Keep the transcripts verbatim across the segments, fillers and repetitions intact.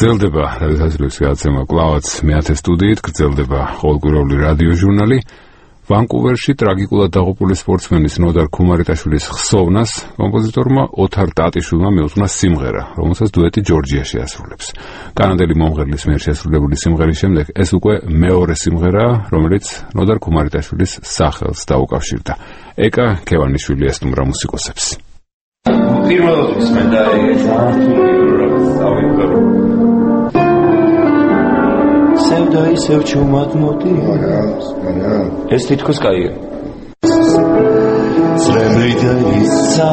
გრძელდება რადიოთაზრების გადაცემა კლავაც მეათე სტუდიით, გრძელდება ყოველკვირეული რადიო ჟურნალი. ვანკუვერში ტრაგიკულად დაღუპული სპორტსმენის ნოდარ ქუმარიტაშვილის ხსოვნას კომპოზიტორმა ოთარ ტატიშვილმა მიუძღვნა სიმღერა, რომელსაც დუეტი ჯორჯიაში ასრულებს. კანადელი მომღერლის მიერ შესრულებული სიმღერის შემდეგ ეს უკვე მეორე სიმღერაა, რომელიც ნოდარ ქუმარიტაშვილის სახელს დაუკავშირდა. ეკა ქევანიშვილი ესტუმრა მუსიკოსებს. პირველად ისმენდა სევდა ისევ ჩუმად მოდიას ეს თითქოს კაია წრემლი დაიცა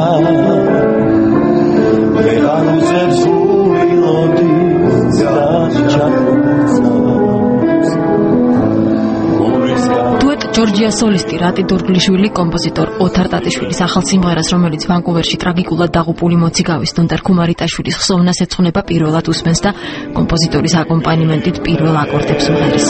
ვეღარ უძებს უილოდი დუეტ ჯორჯია სოლისტი რატი დურგლიშვილი კომპოზიტორ ოთარ ტატიშვილის ახალ სიმღერას, რომელიც ვანკუვერში ტრაგიკულად დაღუპული მოციგავის ნოდარ ქუმარიტაშვილის ხსოვნას ეძღვნება, პირველად უსმენს და კომპოზიტორის აკომპანიმენტით პირველ აკორდებს უმღერის.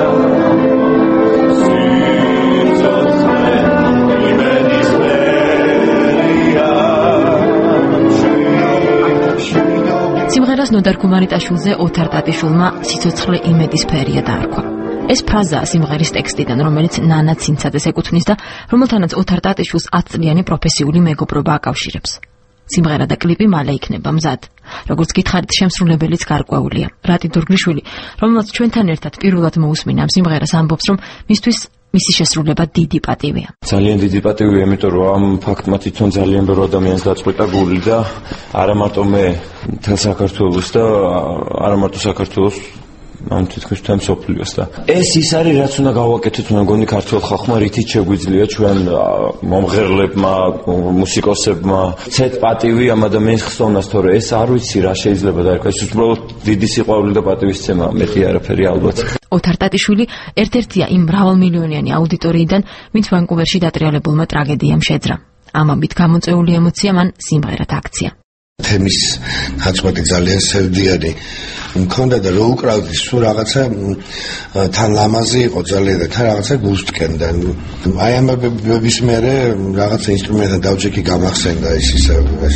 სიმღერას ნოდარ ქუმარიტაშვილზე ოთარ ტატიშვილმა სიცოცხლე იმედისფერია დაარქვა. ეს ფრაზაა სიმღერის ტექსტიდან, რომელიც ნანა ცინცაძეს ეკუთვნის და რომელთანაც ოთარ ტატიშვილს ათწლიანი პროფესიული მეგობრობა აკავშირებს. სიმღერა და კლიპი მალე იქნება მზად. როგორც გითხარით, შემსრულებელიც გარკვეულია. რატი დურგლიშვილი, რომელსაც ჩვენთან ერთად პირველად მოусმინა ამ სიმღერას, ამბობს, რომ მისთვის მისი შესრულება დიდი პატივია. ძალიან დიდი პატივია, იმიტომ რომ ამ ფაქტმა თვითონ ძალიან ბევრი ადამიანს დაწყვეტა გული და არა მარტო მე, მთელ საქართველოს და არა მარტო საქართველოს, ამ თითქოს თან სოფლიოს და ეს ის არის, რაც უნდა გავაკეთოთ, მე მგონი ქართულ ხალხმა, რითიც შეგვიძლია ჩვენ მომღერლებმა, მუსიკოსებმა ცეთ პატივი ამ ადამიანის ხსოვნას, თორე ეს არ ვიცი რა შეიძლება დაერქვა, ეს უბრალოდ დიდი სიყვარული და პატივისცემა, მეტი არაფერი ალბათ. ოთარ ტატიშვილი ერთ-ერთია იმ მრავალმილიონიანი აუდიტორიიდან, ვინც ვანკუვერში დატრიალებულმა ტრაგედიამ შეძრა. ამით გამოწვეული ემოცია მან სიმღერად აქცია. თემის ნაწყვეტი ძალიან სევდიანი მქონდა და რო უკრავდი სულ რაღაცა თან ლამაზი იყო ძალიან და თან რაღაცა გუსტკენდა. აი ამ ბების მერე რაღაცა ინსტრუმენტთან დავჭექი გამახსენდა ის ისე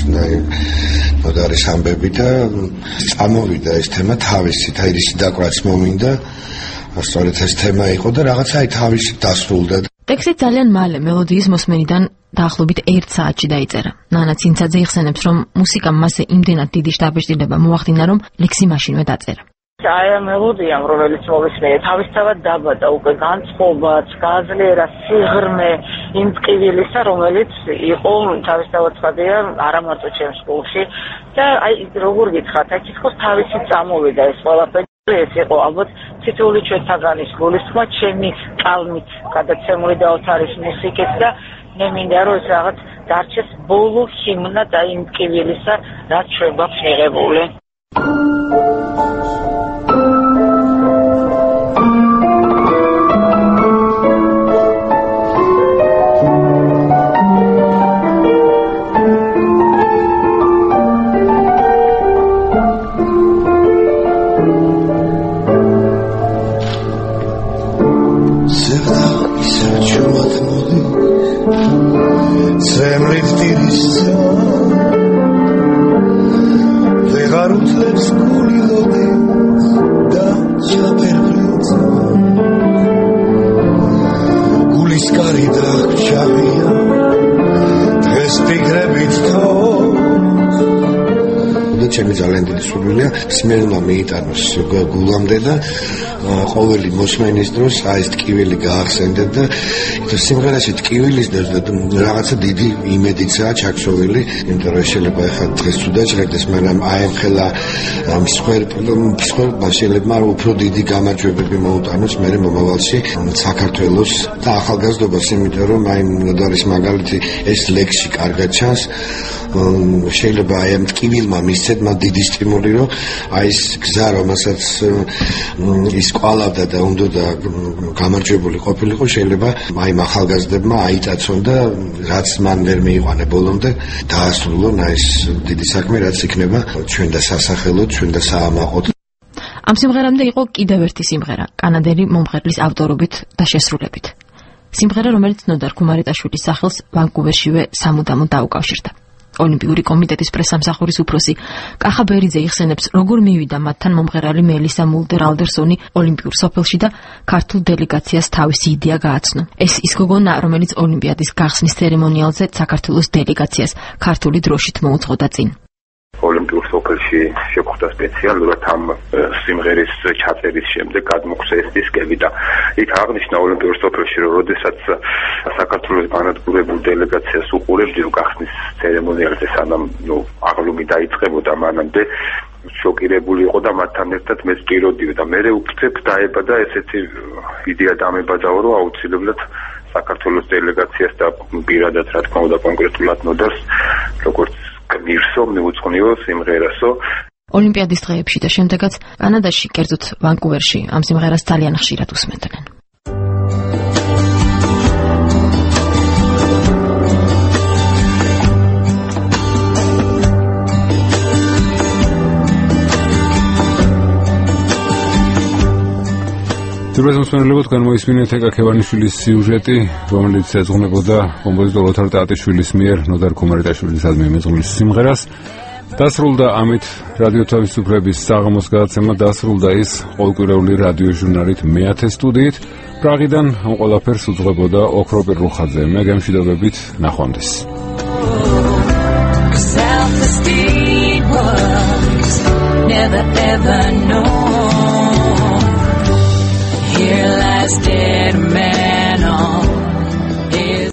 ნოდარის ამბები და წამოვიდა ეს თემა თავისით, აი ის დაკვრაც მომინდა, სწორედ ეს თემა იყო და რაღაცა აი თავისით დასრულდა. ტექსტი ძალიან მალე მელოდიის მოსმენიდან დაახლოებით ერთ საათში დაიწერა. ნანა ცინცაძე იხსენებს, რომ მუსიკამ მასზე იმდენად დიდი შთაბეჭდილება მოახდინა, რომ ლექსი მაშინვე დაწერა. აი ამ მელოდიამ, რომელიც მოვისმენე, თავისთავად დაბადა უკვე განწყობაც, გაძლიერა, სიღრმე იმ ტკივილისა, რომელიც იყო თავისთავად ხადია არა მარტო ჩემს გულში და აი როგორ გითხრათ, აი თითქოს თავისით წამოვიდა ეს ყველაფერი. ეს იყო ალბათ თითოეული ჩვენთაგანის გულისხმა, ჩემი კალმით გადაცემული და ოთარის მუსიკით და მე მინდა რომ ეს რაღაც დარჩეს ბოლო ჰიმნა და იმ ტკივილისა, რაც ჩვენ გვაქვს მიღებული. Zemrit tirisca Vegar utlebs guli lodis Da chapervritsa Gulis kari da chavia Dres pigrebit tos და ჩემი ძალიან დიდი სურვილია სმერნა მიიტანოს გულამდე და ყოველი მოსმენის დროს აი ეს ტკივილი გაახსენდეთ და ეს სიმღერაში ტკივილის და რაღაცა დიდი იმედიცაა ჩაქცოვილი, იმიტომ რომ შეიძლება ახლა დღეს თუ დაჭრებდეს, მაგრამ აი ამ ხელა მსხვერპლმა შეიძლება უფრო დიდი გამარჯვებები მოუტანოს მერე მომავალში საქართველოს და ახალგაზრდობას, იმიტომ რომ აი ნოდარის მაგალითი ეს ლექსი კარგად ჩანს, შეიძლება აი ამ ტკივილმა მისცეთ მათ დიდი სტიმული, რომ აი ეს გზა, რომელსაც ის ყვალავდა და უნდა და გამარჯვებული ყოფილიყო, შეიძლება აი ახალგაზრდებმა აიტაცონ და რაც მან ვერ მიიყვანა ბოლომდე დაასრულონ აი ეს დიდი საქმე, რაც იქნება ჩვენ და სასახელოდ, ჩვენ და საამაყოდ. ამ სიმღერამდე იყო კიდევ ერთი სიმღერა, კანადელი მომღერლის ავტორობით და შესრულებით. სიმღერა, რომელიც ნოდარ ქუმარიტაშვილის სახელს ვანკუვერშივე სამუდამოდ დაუკავშირდა. ოლიმპიური კომიტეტის პრესამსახურის უფროსი კახა ბერიძე იხსენებს, როგორ მივიდა მათთან მომღერალი მელისა მულდერ ალდერსონი ოლიმპიურ სოფელში და ქართულ დელეგაციას თავისი იდეა გააცნო. ეს ის გოგონა, რომელიც ოლიმპიადის გახსნის ცერემონიალზე საქართველოს დელეგაციას ქართული დროშით მოუძღოდა წინ. ოლიმპიურ სოფელში შეხვდა სპეციალურად ამ სიმღერის ჩაწერის შემდეგ გადმოგვცა ეს დისკები და იქ აღნიშნა ოლიმპიურ სოფელში, რომ როდესაც საქართველოს განადგურებულ დელეგაციას უყურებდი გახსნის ცერემონიალზე, სანამ ნუ აღლუმი დაიწყებოდა, მანამდე შოკირებული იყო და მათთან ერთად მეც პიროდიო და მე უბრალოდ დაებადა ესეთი იდეა დამებადაო, რომ აუცილებლად საქართველოს დელეგაციას და პირადად რა თქმა უნდა კონკრეტულად ნოდარს როგორც გმირსო მიუძღვნიო სიმღერასო. ოლიმპიადის დღეებში და შემდეგაც კანადაში, კერძოდ ვანკუვერში ამ სიმღერას ძალიან ხშირად უსმენდნენ. თურმე მოსმენელებოდ განმოისმინეთ ეკა ქევანიშვილის სიუჟეტი, რომელიც ეძღვნებოდა კომპოზიტორ ოთარ ტატიშვილის მიერ ნოდარ ქუმარიტაშვილისადმი მეძღვნილ სიმღერას. დასრულდა ამით რადიო თავისუფლების საღამოს გადაცემა, დასრულდა ის ყოველკვირეული რადიო ჟურნალით მეათე სტუდიით. პრაღიდან ამ ყველაფერს უძღვებოდა ოქროპირ რუხაძე. მე გემშვიდობებით, ნახვამდის. Here lies dead man.